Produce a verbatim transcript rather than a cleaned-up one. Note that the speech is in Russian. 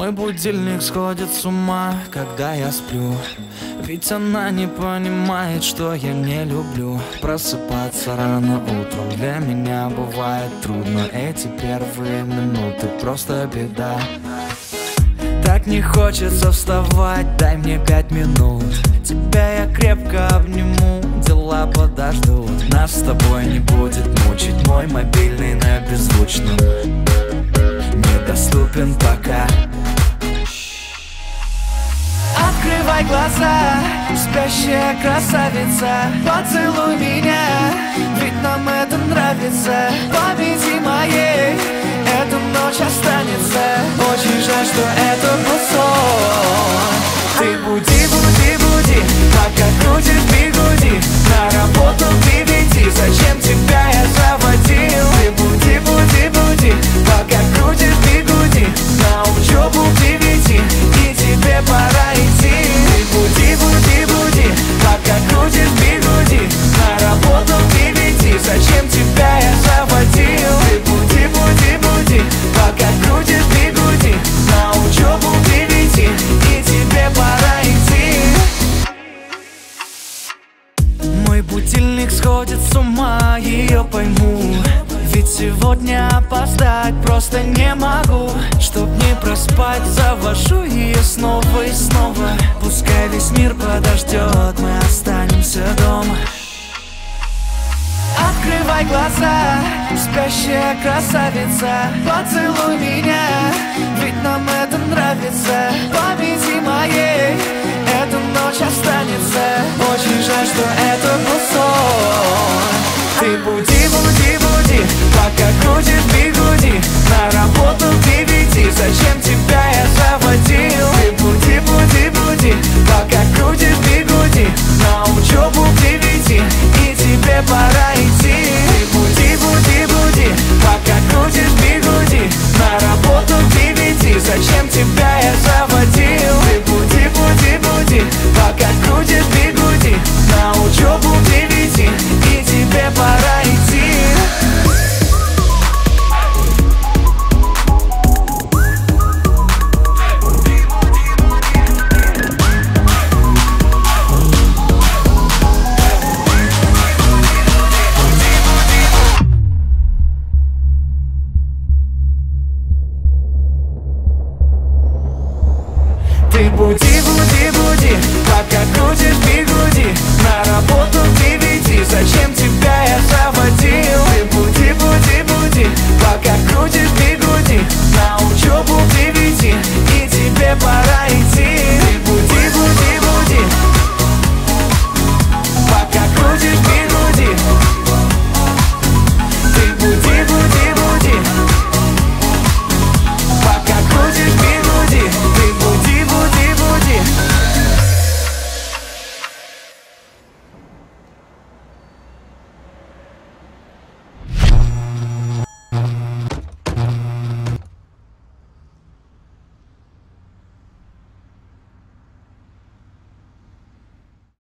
Мой будильник сходит с ума, когда я сплю. Ведь она не понимает, что я не люблю просыпаться рано утром. Для меня бывает трудно. Эти первые минуты просто беда. Так не хочется вставать, дай мне пять минут. Тебя я крепко обниму, дела подождут. Нас с тобой не будет мучить мой мобильный на беззвучном. Недоступен пока. Открывай глаза, спящая красавица, поцелуй меня, ведь нам это нравится. Памяти моей эта ночь останется. Очень жаль, что это был сон. Ты буди, буди, буди, пока крутишь бигуди. На работу к девяти, зачем тебя я заводил? Ты буди, буди, буди, пока крутишь бигуди. На учебу к девяти, и тебе пора идти. Ты буди, буди, буди, пока крутишь бигуди. На работу к девяти, зачем тебя я заводил? Ты буди, буди, буди, пока крутишь бигуди. На учебу к девяти, и тебе пора идти. Мой будильник сходит с ума, ее пойму. Ведь сегодня опоздать просто не могу. Чтоб не проспать, завожу ее снова и снова. Пускай весь мир подождет, мы останемся дома. Открывай глаза, спящая красавица, поцелуй меня, ведь нам это нравится. Памяти моей эта ночь останется. Очень жаль, что это был сон. Ты буди, буди, буди, пока крутишь бигуди. На работу к девяти, зачем тебя я заводил? Ты буди, буди, буди, пока крутишь бигуди. На учебу к девяти, и тебе пора идти.